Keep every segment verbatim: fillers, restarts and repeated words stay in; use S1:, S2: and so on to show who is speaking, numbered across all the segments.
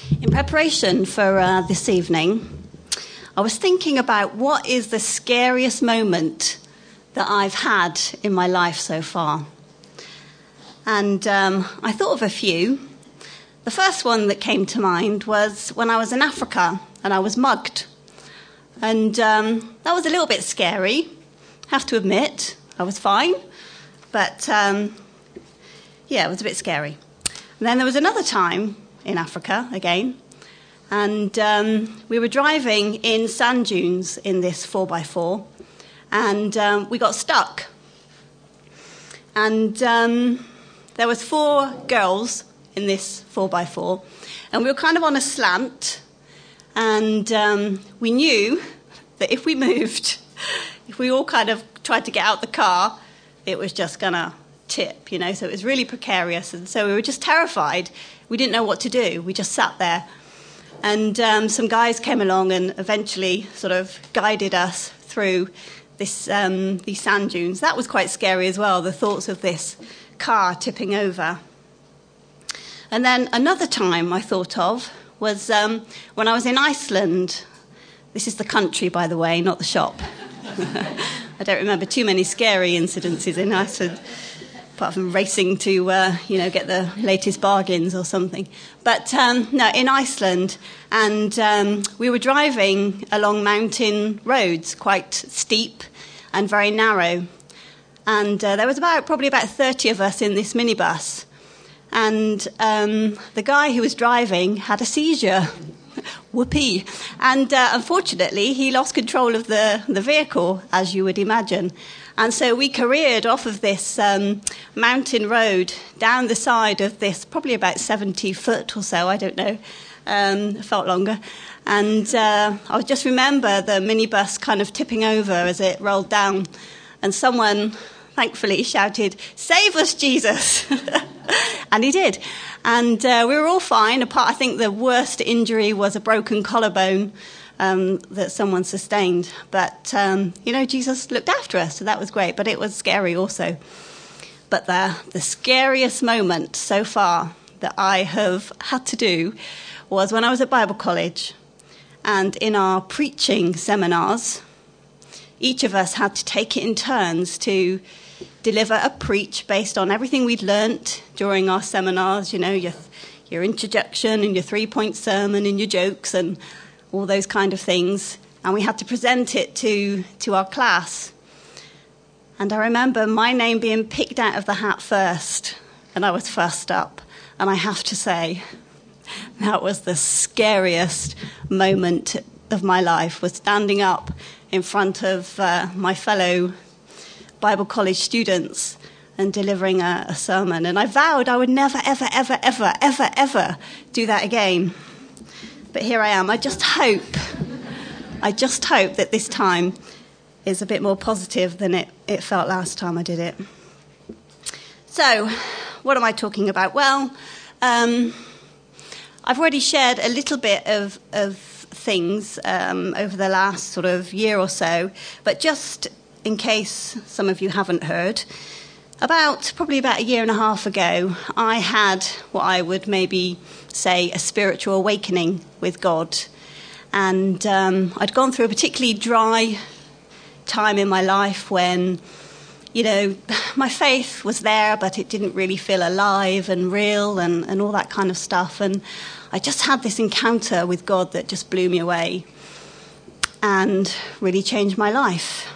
S1: In preparation for uh, this evening, I was thinking about what is the scariest moment that I've had in my life so far. And um, I thought of a few. The first one that came to mind was when I was in Africa and I was mugged. And um, that was a little bit scary, I have to admit. I was fine, but um, yeah, it was a bit scary. And then there was another time in Africa again, and um, we were driving in sand dunes in this four by four, and um, we got stuck. And um, there was four girls in this four by four, and we were kind of on a slant, and um, we knew that if we moved, if we all kind of tried to get out the car, it was just going to tip, you know, so it was really precarious. And so we were just terrified. We didn't know what to do. We just sat there. And um, some guys came along and eventually sort of guided us through this um, these sand dunes. That was quite scary as well, the thoughts of this car tipping over. And then another time I thought of was um, when I was in Iceland. This is the country, by the way, not the shop. I don't remember too many scary incidences in Iceland, apart from racing to, uh, you know, get the latest bargains or something. But um, no, in Iceland, and um, we were driving along mountain roads, quite steep and very narrow. And uh, there was about probably about thirty of us in this minibus. And um, the guy who was driving had a seizure. Whoopee. And uh, unfortunately, he lost control of the, the vehicle, as you would imagine. And so we careered off of this um, mountain road down the side of this, probably about seventy foot or so, I don't know, um, it felt longer. And uh, I just remember the minibus kind of tipping over as it rolled down. And someone, thankfully, shouted, "Save us, Jesus!" And he did. And uh, we were all fine. Apart, I think the worst injury was a broken collarbone um, that someone sustained. But, um, you know, Jesus looked after us, so that was great. But it was scary also. But the, the scariest moment so far that I have had to do was when I was at Bible college. And in our preaching seminars, each of us had to take it in turns to deliver a preach based on everything we'd learnt during our seminars, you know, your your introduction and your three-point sermon and your jokes and all those kind of things. And we had to present it to, to our class. And I remember my name being picked out of the hat first, and I was first up. And I have to say, that was the scariest moment of my life, was standing up in front of uh, my fellow Bible college students and delivering a, a sermon. And I vowed I would never, ever, ever, ever, ever, ever do that again. But here I am. I just hope, I just hope that this time is a bit more positive than it, it felt last time I did it. So, what am I talking about? Well, um, I've already shared a little bit of, of things um, over the last sort of year or so, but just in case some of you haven't heard, about probably about a year and a half ago, I had what I would maybe say a spiritual awakening with God. And um, I'd gone through a particularly dry time in my life when, you know, my faith was there, but it didn't really feel alive and real and, and all that kind of stuff. And I just had this encounter with God that just blew me away and really changed my life.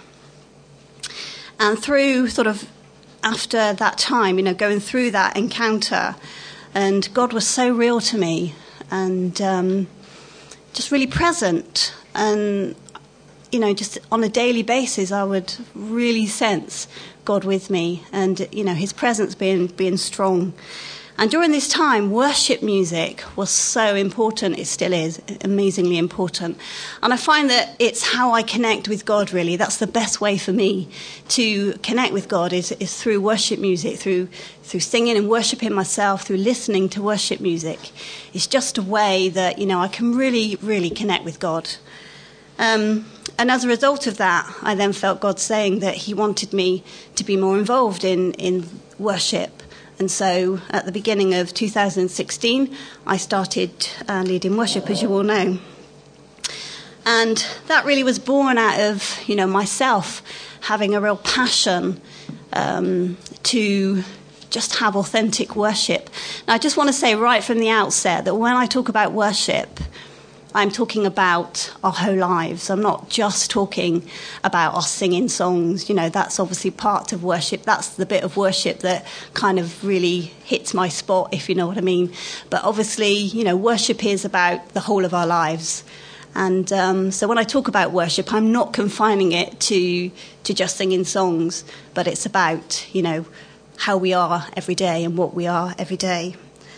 S1: And through sort of after that time, you know, going through that encounter, and God was so real to me and um, just really present. And, you know, just on a daily basis, I would really sense God with me and, you know, his presence being being strong. And during this time, worship music was so important. It still is amazingly important. And I find that it's how I connect with God, really. That's the best way for me to connect with God is, is through worship music, through through singing and worshiping myself, through listening to worship music. It's just a way that, you know, I can really, really connect with God. Um, and as a result of that, I then felt God saying that he wanted me to be more involved in, in worship And so at the beginning of two thousand sixteen, I started uh, leading worship, as you all know. And that really was born out of, you know, myself having a real passion um, to just have authentic worship. Now, I just want to say right from the outset that when I talk about worship, I'm talking about our whole lives. I'm not just talking about us singing songs. You know, that's obviously part of worship. That's the bit of worship that kind of really hits my spot, if you know what I mean. But obviously, you know, worship is about the whole of our lives. And um, so when I talk about worship, I'm not confining it to to just singing songs, but it's about, you know, how we are every day and what we are every day.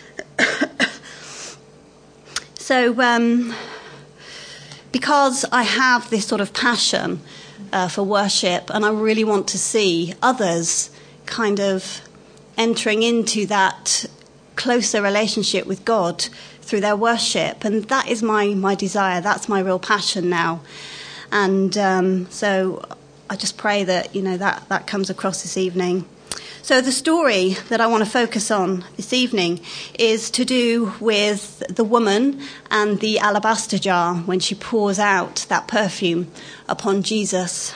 S1: So um, because I have this sort of passion uh, for worship, and I really want to see others kind of entering into that closer relationship with God through their worship, and that is my, my desire. That's my real passion now. And um, so I just pray that, you know, that, that comes across this evening. So the story that I want to focus on this evening is to do with the woman and the alabaster jar when she pours out that perfume upon Jesus.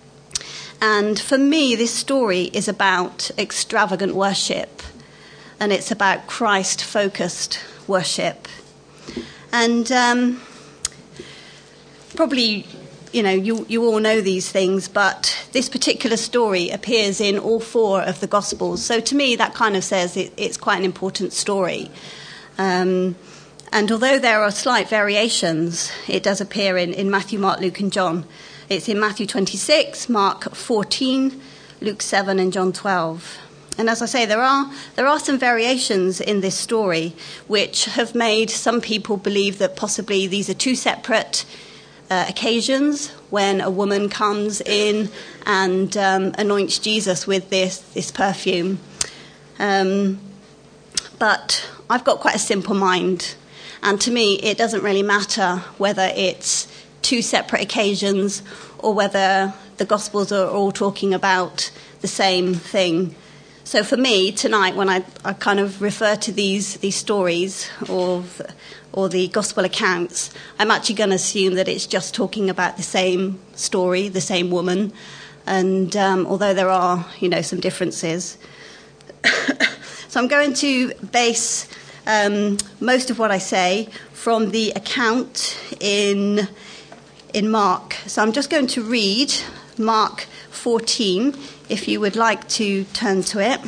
S1: And for me, this story is about extravagant worship, and it's about Christ-focused worship. And um, probably, you know, you, you all know these things, but this particular story appears in all four of the Gospels. So to me, that kind of says it, it's quite an important story. Um, and although there are slight variations, it does appear in, in Matthew, Mark, Luke and John. It's in Matthew twenty-six, Mark fourteen, Luke seven and John twelve. And as I say, there are there are some variations in this story which have made some people believe that possibly these are two separate uh, occasions when a woman comes in and um, anoints Jesus with this, this perfume. Um, but I've got quite a simple mind. And to me, it doesn't really matter whether it's two separate occasions or whether the Gospels are all talking about the same thing. So for me, tonight, when I, I kind of refer to these these stories or, or the gospel accounts, I'm actually going to assume that it's just talking about the same story, the same woman, and um, although there are, you know, some differences. So I'm going to base um, most of what I say from the account in in Mark. So I'm just going to read Mark fourteen, if you would like to turn to it.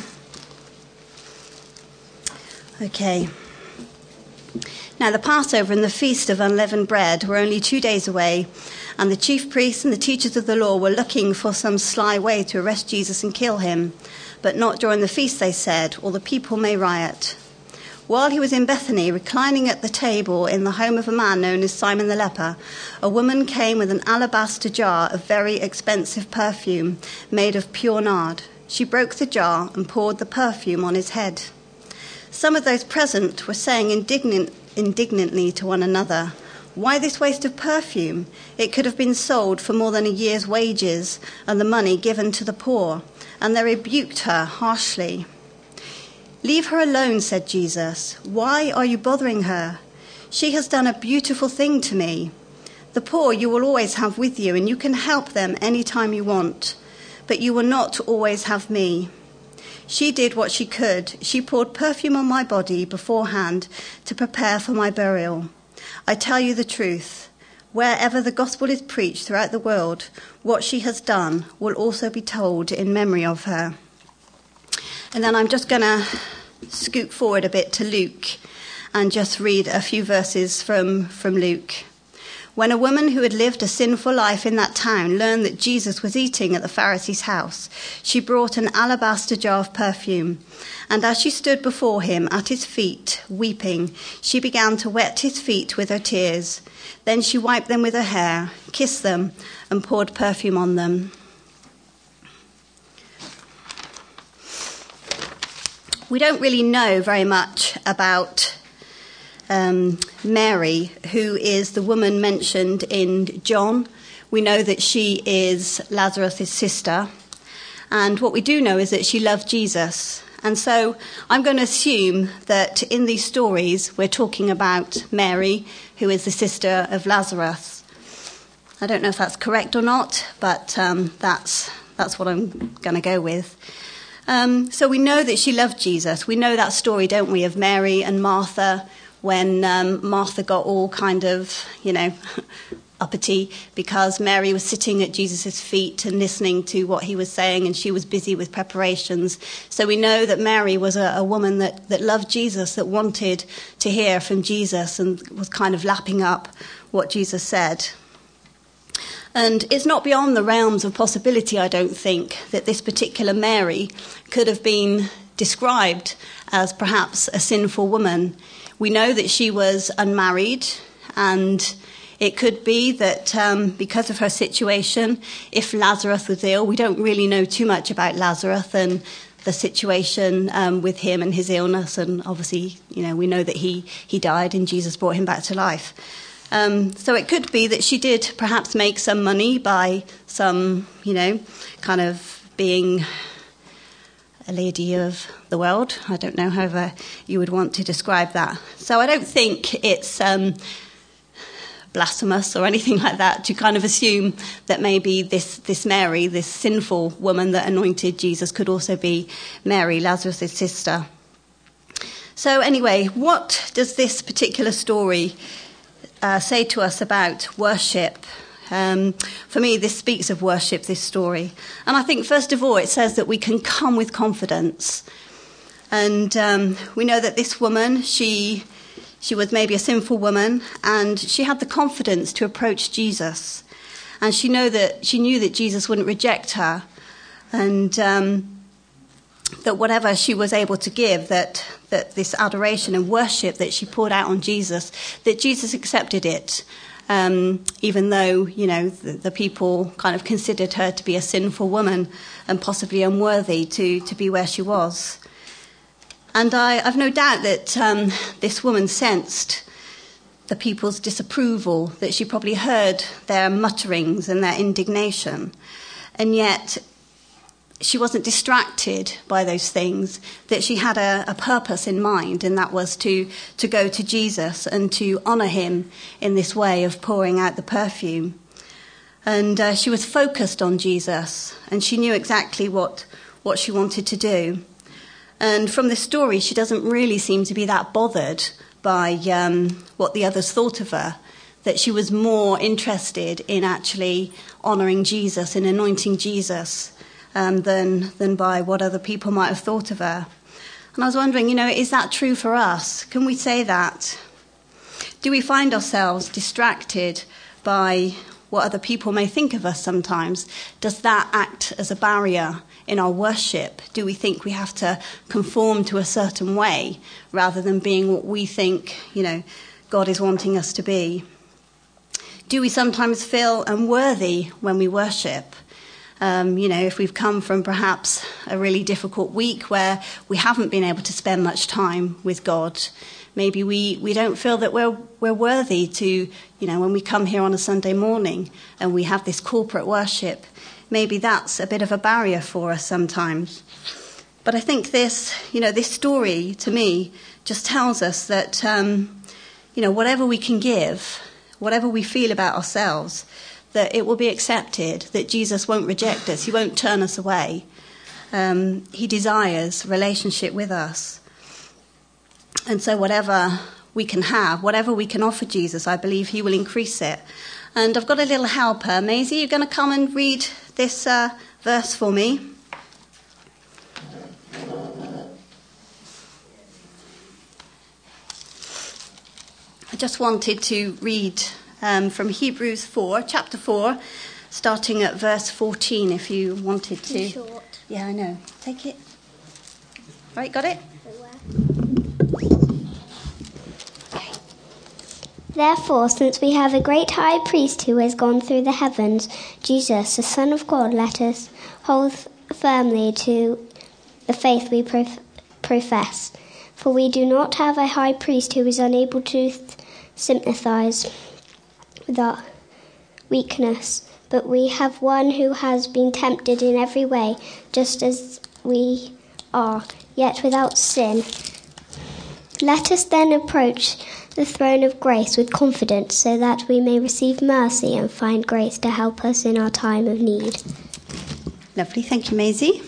S1: Okay. Now the Passover and the Feast of Unleavened Bread were only two days away, and the chief priests and the teachers of the law were looking for some sly way to arrest Jesus and kill him. But not during the feast, they said, or the people may riot. While he was in Bethany, reclining at the table in the home of a man known as Simon the leper, a woman came with an alabaster jar of very expensive perfume made of pure nard. She broke the jar and poured the perfume on his head. Some of those present were saying indignant, indignantly to one another, "Why this waste of perfume? It could have been sold for more than a year's wages and the money given to the poor." And they rebuked her harshly. "Leave her alone," said Jesus. "Why are you bothering her? She has done a beautiful thing to me. The poor you will always have with you, and you can help them any time you want. But you will not always have me. She did what she could. She poured perfume on my body beforehand to prepare for my burial. I tell you the truth. Wherever the gospel is preached throughout the world, what she has done will also be told in memory of her." And then I'm just going to scoot forward a bit to Luke and just read a few verses from, from Luke. When a woman who had lived a sinful life in that town learned that Jesus was eating at the Pharisee's house, she brought an alabaster jar of perfume. And as she stood before him at his feet, weeping, she began to wet his feet with her tears. Then she wiped them with her hair, kissed them, and poured perfume on them. We don't really know very much about um, Mary, who is the woman mentioned in John. We know that she is Lazarus' sister. And what we do know is that she loved Jesus. And so I'm going to assume that in these stories we're talking about Mary, who is the sister of Lazarus. I don't know if that's correct or not, but um, that's that's what I'm going to go with. Um, so we know that she loved Jesus. We know that story, don't we, of Mary and Martha, when um, Martha got all kind of, you know, uppity because Mary was sitting at Jesus' feet and listening to what he was saying, and she was busy with preparations. So we know that Mary was a, a woman that, that loved Jesus, that wanted to hear from Jesus and was kind of lapping up what Jesus said. And it's not beyond the realms of possibility, I don't think, that this particular Mary could have been described as perhaps a sinful woman. We know that she was unmarried, and it could be that um, because of her situation, if Lazarus was ill, we don't really know too much about Lazarus and the situation um, with him and his illness. And obviously, you know, we know that he, he died and Jesus brought him back to life. Um, so it could be that she did perhaps make some money by some, you know, kind of being a lady of the world. I don't know however you would want to describe that. So I don't think it's um, blasphemous or anything like that to kind of assume that maybe this, this Mary, this sinful woman that anointed Jesus, could also be Mary, Lazarus' sister. So anyway, what does this particular story Uh, say to us about worship? Um, for me, this speaks of worship, this story. And I think, first of all, it says that we can come with confidence. And um, we know that this woman, she she was maybe a sinful woman, and she had the confidence to approach Jesus. And she know that she knew that Jesus wouldn't reject her, and um, that whatever she was able to give, that that this adoration and worship that she poured out on Jesus, that Jesus accepted it, um, even though, you know, the, the people kind of considered her to be a sinful woman and possibly unworthy to, to be where she was. And I, I've no doubt that um, this woman sensed the people's disapproval, that she probably heard their mutterings and their indignation, and yet she wasn't distracted by those things, that she had a, a purpose in mind, and that was to, to go to Jesus and to honour him in this way of pouring out the perfume. And uh, she was focused on Jesus, and she knew exactly what, what she wanted to do. And from this story, she doesn't really seem to be that bothered by um, what the others thought of her, that she was more interested in actually honouring Jesus and anointing Jesus Um, than than by what other people might have thought of her. And I was wondering, you know, is that true for us? Can we say that? Do we find ourselves distracted by what other people may think of us sometimes? Does that act as a barrier in our worship? Do we think we have to conform to a certain way rather than being what we think, you know, God is wanting us to be? Do we sometimes feel unworthy when we worship? Um, you know, if we've come from perhaps a really difficult week where we haven't been able to spend much time with God, maybe we, we don't feel that we're we're worthy to, you know, when we come here on a Sunday morning and we have this corporate worship, maybe that's a bit of a barrier for us sometimes. But I think this, you know, this story to me just tells us that, um, you know, whatever we can give, whatever we feel about ourselves, that it will be accepted, that Jesus won't reject us, he won't turn us away. Um, he desires relationship with us. And so whatever we can have, whatever we can offer Jesus, I believe he will increase it. And I've got a little helper. Maisie, you're going to come and read this uh, verse for me. I just wanted to read um, from Hebrews four, chapter four, starting at verse fourteen, if you wanted to.
S2: It's short.
S1: Yeah, I know. Take it. Right, got it?
S2: Therefore, since we have a great high priest who has gone through the heavens, Jesus, the Son of God, let us hold firmly to the faith we prof- profess. For we do not have a high priest who is unable to th- sympathize with our weakness, but we have one who has been tempted in every way, just as we are, yet without sin. Let us then approach the throne of grace with confidence so that we may receive mercy and find grace to help us in our time of need.
S1: Lovely, thank you, Maisie.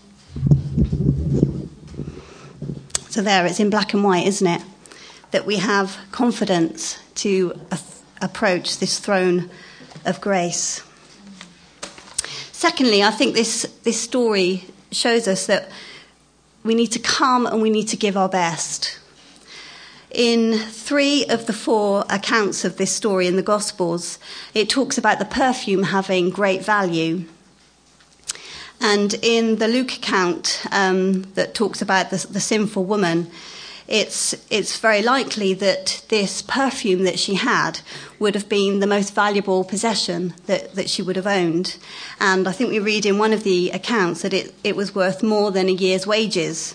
S1: So there, it's in black and white, isn't it? That we have confidence to a- approach this throne of grace. Secondly, I think this, this story shows us that we need to come and we need to give our best. In three of the four accounts of this story in the Gospels, it talks about the perfume having great value. And in the Luke account um, that talks about the, the sinful woman, it's it's very likely that this perfume that she had would have been the most valuable possession that, that she would have owned. And I think we read in one of the accounts that it, it was worth more than a year's wages.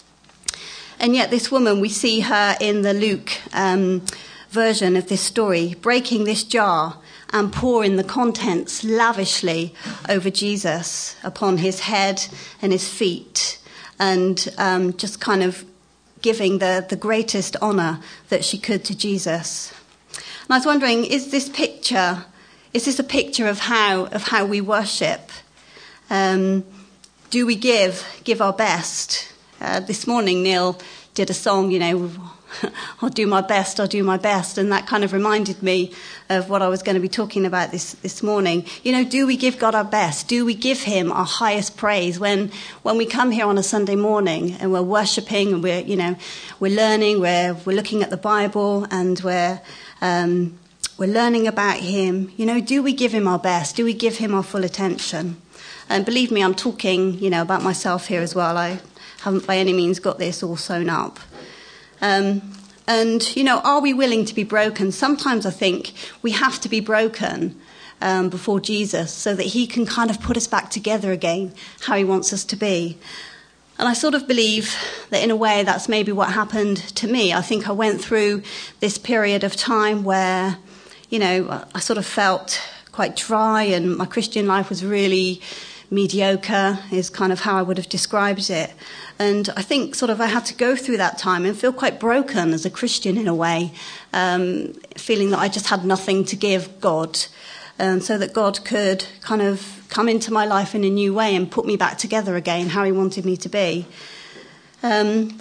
S1: And yet this woman, we see her in the Luke um, version of this story, breaking this jar and pouring the contents lavishly over Jesus, upon his head and his feet, and um, just kind of giving the, the greatest honour that she could to Jesus. And I was wondering, is this picture, is this a picture of how of how we worship? Um, do we give give our best? Uh, this morning, Neil did a song, you know, I'll do my best, I'll do my best. And that kind of reminded me of what I was going to be talking about this, this morning. You know, do we give God our best? Do we give him our highest praise when when we come here on a Sunday morning and we're worshipping and we're, you know, we're learning, we're, we're looking at the Bible and we're, um, we're learning about him. You know, do we give him our best? Do we give him our full attention? And believe me, I'm talking, you know, about myself here as well. I haven't by any means got this all sewn up. Um, and, you know, are we willing to be broken? Sometimes I think we have to be broken um, before Jesus so that he can kind of put us back together again, how he wants us to be. And I sort of believe that in a way that's maybe what happened to me. I think I went through this period of time where, you know, I sort of felt quite dry and my Christian life was really mediocre, is kind of how I would have described it. And I think sort of I had to go through that time and feel quite broken as a Christian in a way, um, feeling that I just had nothing to give God, and so that God could kind of come into my life in a new way and put me back together again, how he wanted me to be. Um,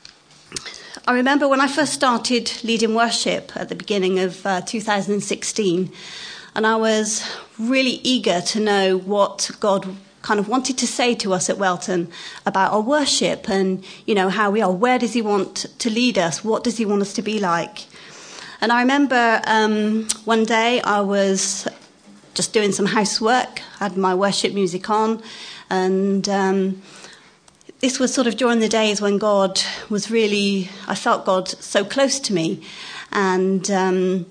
S1: I remember when I first started leading worship at the beginning of uh, two thousand sixteen, and I was really eager to know what God kind of wanted to say to us at Welton about our worship and, you know, how we are. Where does he want to lead us? What does he want us to be like? And I remember um, one day I was just doing some housework, had my worship music on, and um, this was sort of during the days when God was really, I felt God so close to me, and um,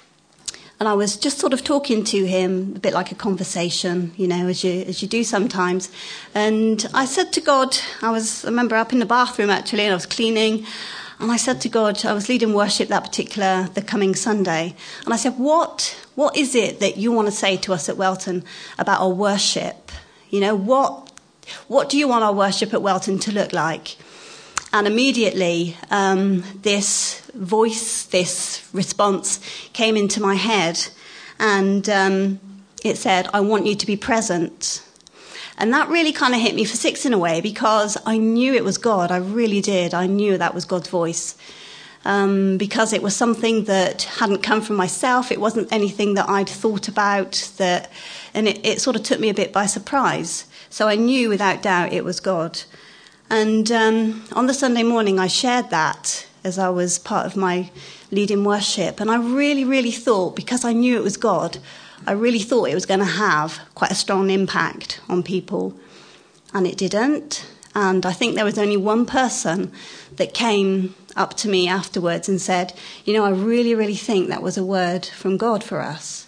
S1: and I was just sort of talking to him, a bit like a conversation, you know, as you as you do sometimes. And I said to God, I was, I remember up in the bathroom actually, and I was cleaning, and I said to God, I was leading worship that particular, the coming Sunday, and I said, what, what is it that you want to say to us at Welton about our worship? You know, what, what do you want our worship at Welton to look like? And immediately, um, this voice, this response came into my head, and um, it said, I want you to be present. And that really kind of hit me for six in a way, because I knew it was God. I really did. I knew that was God's voice, um, because it was something that hadn't come from myself. It wasn't anything that I'd thought about, that, and it, it sort of took me a bit by surprise. So I knew without doubt it was God. And um, on the Sunday morning, I shared that as I was part of my leading worship. And I really, really thought, because I knew it was God, I really thought it was going to have quite a strong impact on people. And it didn't. And I think there was only one person that came up to me afterwards and said, you know, I really, really think that was a word from God for us.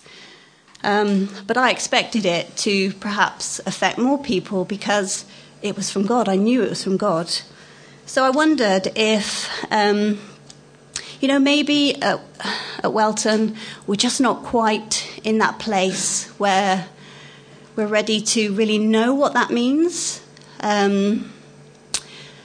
S1: Um, but I expected it to perhaps affect more people because it was from God. I knew it was from God. So I wondered if, um, you know, maybe at, at Welton, we're just not quite in that place where we're ready to really know what that means. Um,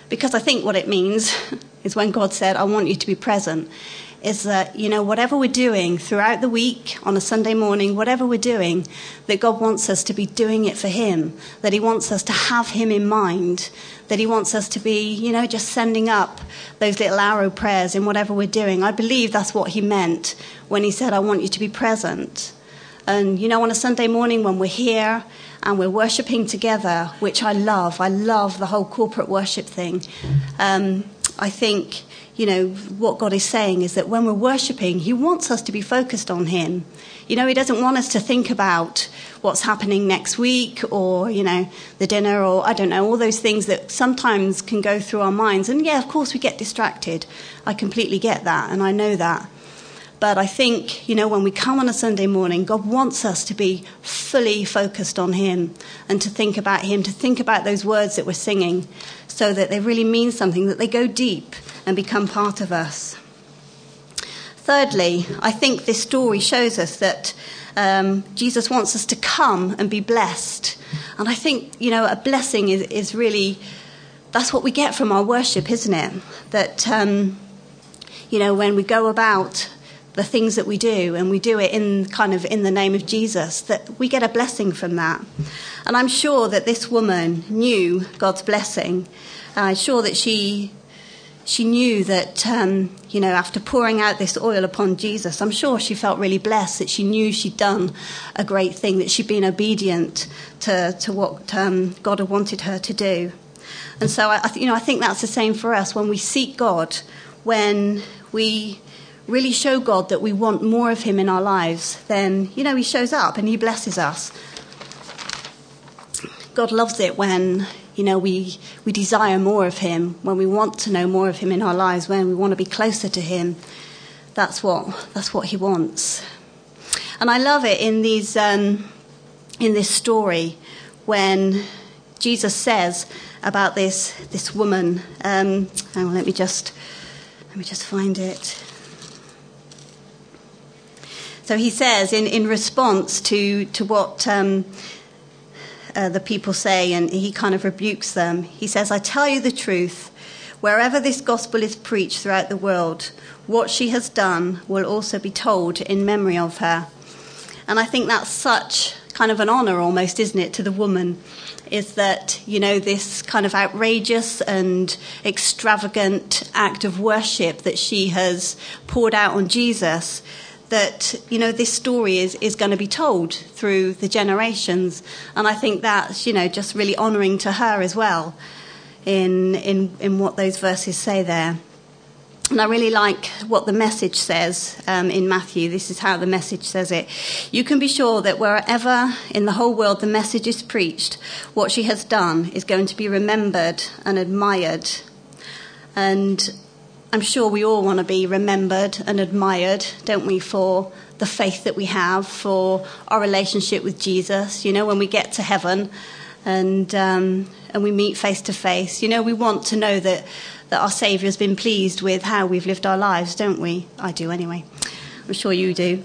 S1: Because I think what it means is when God said, I want you to be present, is that, you know, whatever we're doing throughout the week, on a Sunday morning, whatever we're doing, that God wants us to be doing it for him, that he wants us to have him in mind, that he wants us to be, you know, just sending up those little arrow prayers in whatever we're doing. I believe that's what he meant when he said, I want you to be present. And, you know, on a Sunday morning when we're here and we're worshipping together, which I love, I love the whole corporate worship thing. Um, I think, you know, what God is saying is that when we're worshipping, he wants us to be focused on him. You know, he doesn't want us to think about what's happening next week or, you know, the dinner or, I don't know, all those things that sometimes can go through our minds. And yeah, of course we get distracted. I completely get that, and I know that. But I think, you know, when we come on a Sunday morning, God wants us to be fully focused on him and to think about him, to think about those words that we're singing so that they really mean something, that they go deep and become part of us. Thirdly, I think this story shows us that um, Jesus wants us to come and be blessed. And I think, you know, a blessing is, is really, that's what we get from our worship, isn't it? That, um, you know, when we go about the things that we do, and we do it in kind of in the name of Jesus, that we get a blessing from that. And I'm sure that this woman knew God's blessing. I'm sure that she she knew that, um, you know, after pouring out this oil upon Jesus, I'm sure she felt really blessed, that she knew she'd done a great thing, that she'd been obedient to, to what um, God had wanted her to do. And so, I, you know, I think that's the same for us. When we seek God, when we really show God that we want more of him in our lives, then, you know, he shows up and he blesses us. God loves it when, you know, we we desire more of him, when we want to know more of him in our lives, when we want to be closer to him. That's what that's what he wants. And I love it in these um, in this story when Jesus says about this this woman. Um, hang on, let me just let me just find it. So he says, in, in response to, to what um, uh, the people say, and he kind of rebukes them, he says, I tell you the truth, wherever this gospel is preached throughout the world, what she has done will also be told in memory of her. And I think that's such kind of an honour almost, isn't it, to the woman, is that, you know, this kind of outrageous and extravagant act of worship that she has poured out on Jesus, that, you know, this story is, is going to be told through the generations. And I think that's, you know, just really honouring to her as well in, in, in what those verses say there. And I really like what the Message says um, in Matthew. This is how the Message says it. You can be sure that wherever in the whole world the message is preached, what she has done is going to be remembered and admired. And I'm sure we all want to be remembered and admired, don't we, for the faith that we have, for our relationship with Jesus. You know, when we get to heaven and um, and we meet face to face, you know, we want to know that, that our Saviour has been pleased with how we've lived our lives, don't we? I do anyway. I'm sure you do.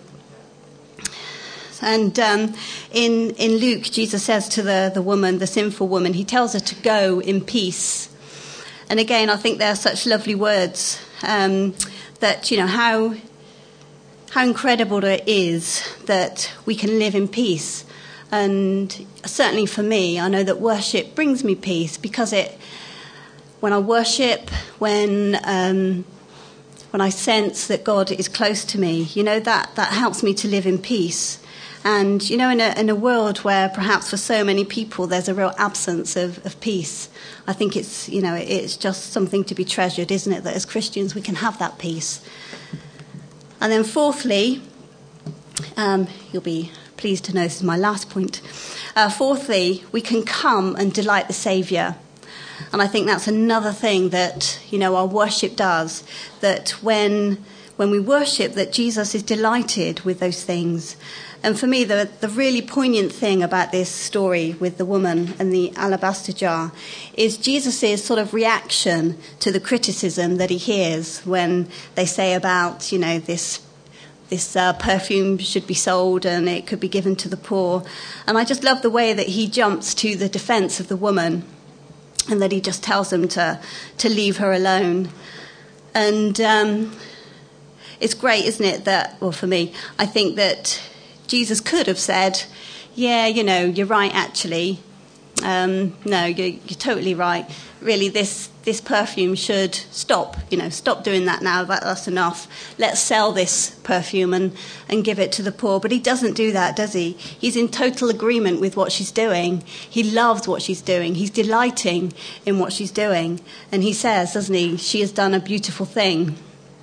S1: And um, in, in Luke, Jesus says to the, the woman, the sinful woman, he tells her to go in peace. And again, I think they're such lovely words um, that, you know, how how incredible it is that we can live in peace. And certainly for me, I know that worship brings me peace because it, when I worship, when um, when I sense that God is close to me, you know, that, that helps me to live in peace. And, you know, in a, in a world where perhaps for so many people there's a real absence of, of peace, I think it's, you know, it's just something to be treasured, isn't it, that as Christians we can have that peace. And then fourthly, um, you'll be pleased to know this is my last point. Uh, fourthly, we can come and delight the Saviour. And I think that's another thing that, you know, our worship does, that when when we worship, that Jesus is delighted with those things. And for me, the, the really poignant thing about this story with the woman and the alabaster jar is Jesus' sort of reaction to the criticism that he hears when they say about, you know, this this uh, perfume should be sold and it could be given to the poor. And I just love the way that he jumps to the defense of the woman. and that he just tells them to, to leave her alone. And um, it's great, isn't it, that, well, for me, I think that Jesus could have said, yeah, you know, you're right, actually. Um, no, you're, you're totally right. Really, this this perfume should stop, you know, stop doing that now. That, that's enough. Let's sell this perfume and, and give it to the poor. But he doesn't do that, does he? He's in total agreement with what she's doing. He loves what she's doing. He's delighting in what she's doing. And he says, doesn't he, she has done a beautiful thing.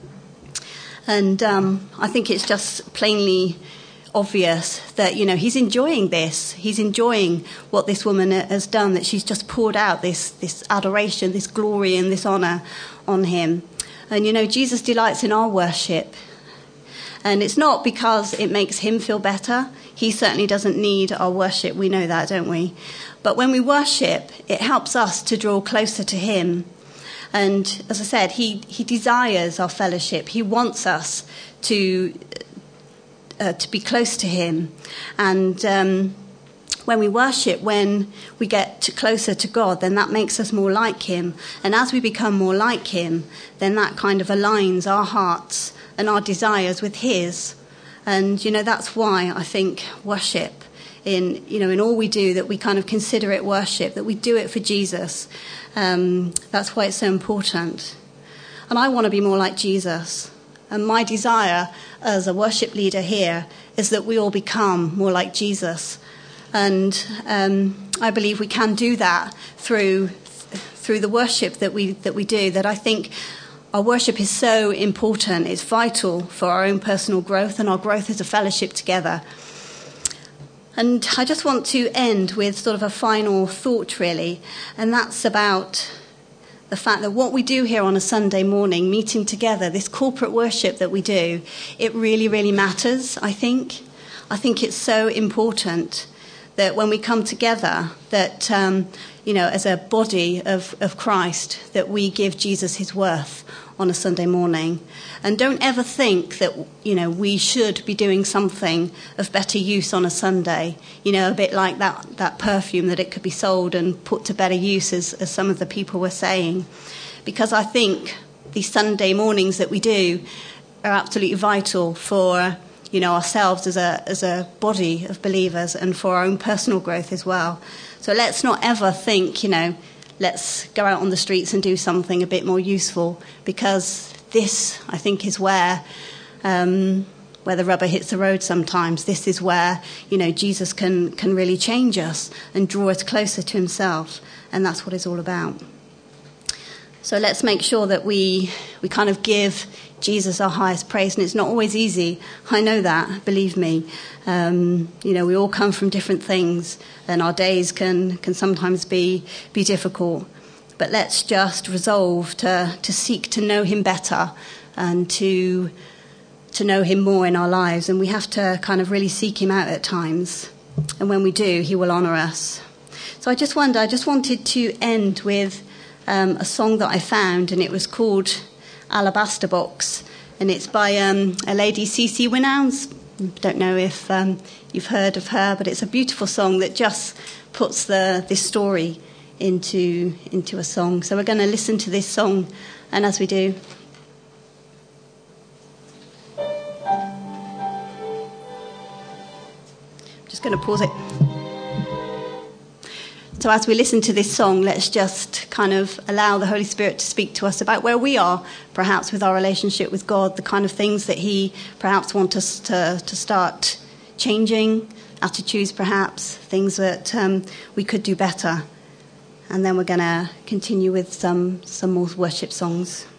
S1: And um, I think it's just plainly obvious that, you know, he's enjoying this. He's enjoying what this woman has done, that she's just poured out this this adoration, this glory and this honour on him. And, you know, Jesus delights in our worship. And it's not because it makes him feel better. He certainly doesn't need our worship. We know that, don't we? But when we worship, it helps us to draw closer to him. And as I said, he, he desires our fellowship. He wants us to Uh, to be close to him. And um, when we worship, when we get to closer to God, then that makes us more like him. And as we become more like him, then that kind of aligns our hearts and our desires with his. And, you know, that's why I think worship, in, you know, in all we do, that we kind of consider it worship, that we do it for Jesus. Um, that's why it's so important. And I want to be more like Jesus. And my desire as a worship leader here is that we all become more like Jesus. And um, I believe we can do that through through the worship that we that we do. That I think our worship is so important. It's vital for our own personal growth and our growth as a fellowship together. And I just want to end with sort of a final thought, really, and that's about the fact that what we do here on a Sunday morning, meeting together, this corporate worship that we do, it really, really matters, I think. I think it's so important that when we come together, that, um, you know, as a body of, of Christ, that we give Jesus his worth on a Sunday morning. And don't ever think that, you know, we should be doing something of better use on a Sunday. You know, a bit like that, that perfume, that it could be sold and put to better use, as, as some of the people were saying. Because I think these Sunday mornings that we do are absolutely vital for, you know, ourselves as a as a body of believers and for our own personal growth as well. So let's not ever think, you know, let's go out on the streets and do something a bit more useful, because this, I think, is where um, where the rubber hits the road sometimes. This is where, you know, Jesus can, can really change us and draw us closer to himself. And that's what it's all about. So let's make sure that we we kind of give Jesus our highest praise. And it's not always easy. I know that, believe me. Um, you know, we all come from different things, and our days can, can sometimes be, be difficult. But let's just resolve to, to seek to know him better and to to know him more in our lives. And we have to kind of really seek him out at times. And when we do, he will honour us. So I just wonder, I just wanted to end with um, a song that I found, and it was called Alabaster Box. And it's by um, a lady, C C Winans. Don't know if um, you've heard of her, but it's a beautiful song that just puts the this story into into a song. So we're going to listen to this song, and as we do, I'm just going to pause it. So as we listen to this song, let's just kind of allow the Holy Spirit to speak to us about where we are, perhaps with our relationship with God, the kind of things that he perhaps wants us to, to start changing, attitudes perhaps, things that um, we could do better. And then we're going to continue with some, some more worship songs.